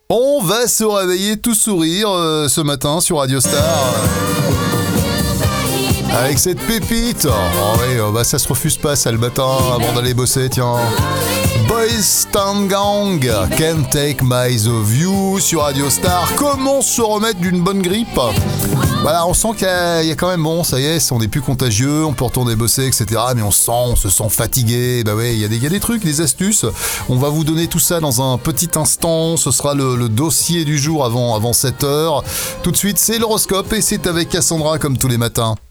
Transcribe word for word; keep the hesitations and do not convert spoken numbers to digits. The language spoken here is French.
On va se réveiller tout sourire euh, ce matin sur Radio Star. Avec cette pépite. Oh oui, euh, bah ça se refuse pas ça le matin avant d'aller bosser, tiens. Boys Town Gang, Can't Take My Eyes Off You sur Radio Star. Comment se remettre d'une bonne grippe ? Voilà, on sent qu'il y a, il y a quand même, bon, ça y est, on n'est plus contagieux, on peut retourner bosser, et cetera. Mais on sent, on se sent fatigué. Bah ouais, il y a des, il y a des trucs, des astuces. On va vous donner tout ça dans un petit instant. Ce sera le, le dossier du jour avant, avant sept heures. Tout de suite, c'est l'horoscope et c'est avec Cassandra comme tous les matins.